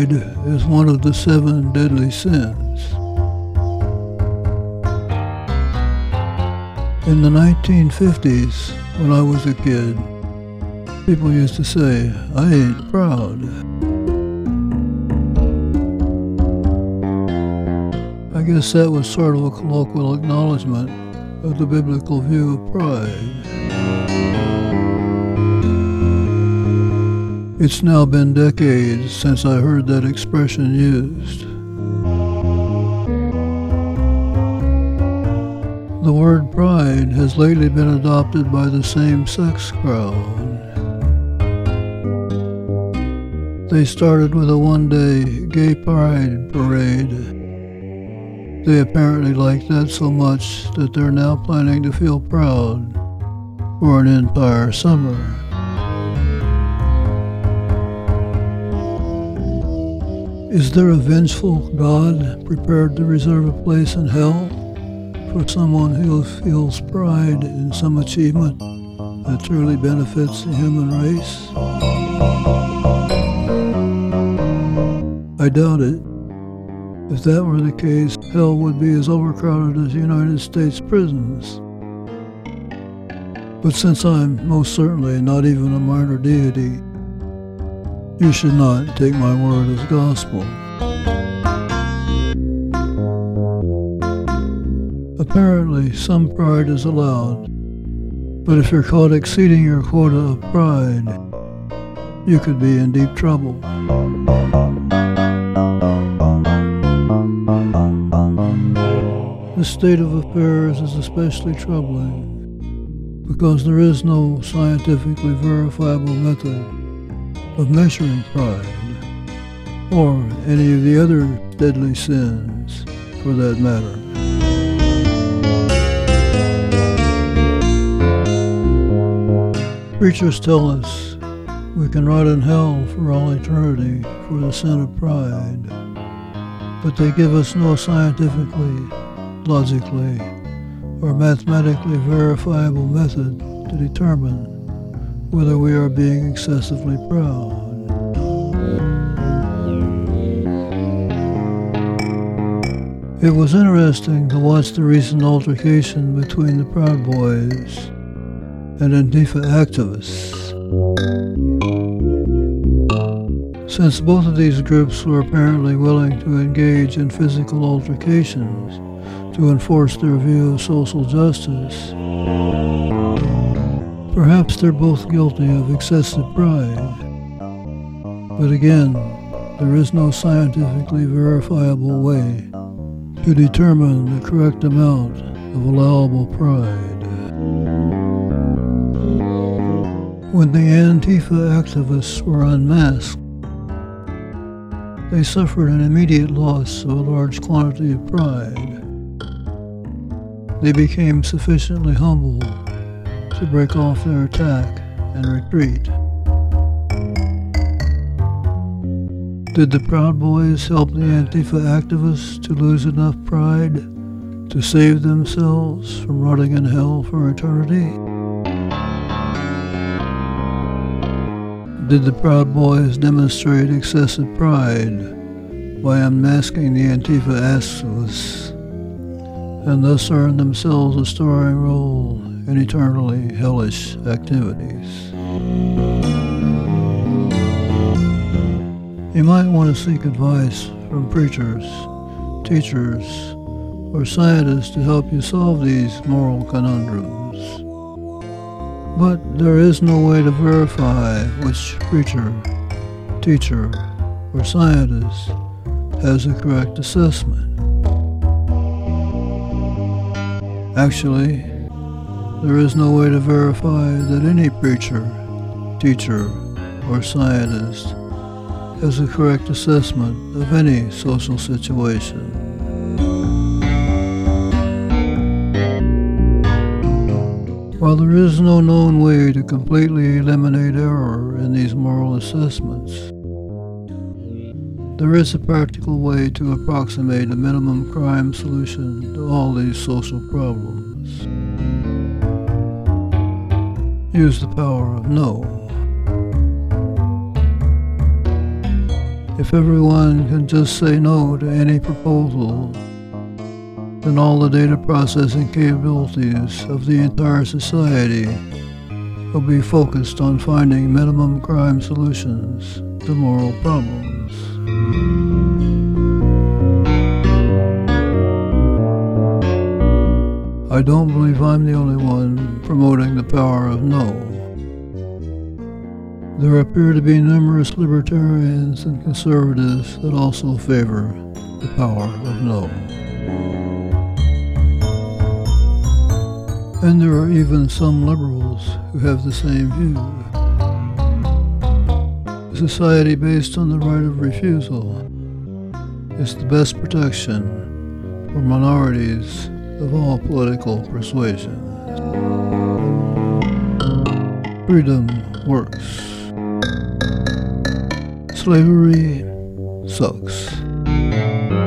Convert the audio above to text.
Pride is one of the 7 deadly sins. In the 1950s, when I was a kid, people used to say, "I ain't proud." I guess that was sort of a colloquial acknowledgement of the biblical view of pride. It's now been decades since I heard that expression used. The word pride has lately been adopted by the same-sex crowd. They started with a one-day gay pride parade. They apparently like that so much that they're now planning to feel proud for an entire summer. Is there a vengeful God prepared to reserve a place in hell for someone who feels pride in some achievement that truly benefits the human race? I doubt it. If that were the case, hell would be as overcrowded as United States prisons. But since I'm most certainly not even a minor deity, you should not take my word as gospel. Apparently, some pride is allowed, but if you're caught exceeding your quota of pride, you could be in deep trouble. This state of affairs is especially troubling because there is no scientifically verifiable method of measuring pride, or any of the other deadly sins for that matter. Preachers tell us we can rot in hell for all eternity for the sin of pride, but they give us no scientifically, logically, or mathematically verifiable method to determine whether we are being excessively proud. It was interesting to watch the recent altercation between the Proud Boys and Antifa activists. Since both of these groups were apparently willing to engage in physical altercations to enforce their view of social justice, perhaps they're both guilty of excessive pride. But again, there is no scientifically verifiable way to determine the correct amount of allowable pride. When the Antifa activists were unmasked, they suffered an immediate loss of a large quantity of pride. They became sufficiently humble to break off their attack and retreat. Did the Proud Boys help the Antifa activists to lose enough pride to save themselves from rotting in hell for eternity? Did the Proud Boys demonstrate excessive pride by unmasking the Antifa activists and thus earn themselves a starring role in eternally hellish activities? You might want to seek advice from preachers, teachers, or scientists to help you solve these moral conundrums. But there is no way to verify which preacher, teacher, or scientist has a correct assessment. Actually, there is no way to verify that any preacher, teacher, or scientist has a correct assessment of any social situation. While there is no known way to completely eliminate error in these moral assessments, there is a practical way to approximate a minimum crime solution to all these social problems. Use the power of no. If everyone can just say no to any proposal, then all the data processing capabilities of the entire society will be focused on finding minimum crime solutions to moral problems. I don't believe I'm the only one promoting the power of no. There appear to be numerous libertarians and conservatives that also favor the power of no. And there are even some liberals who have the same view. A society based on the right of refusal is the best protection for minorities of all political persuasion. Freedom works. Slavery sucks.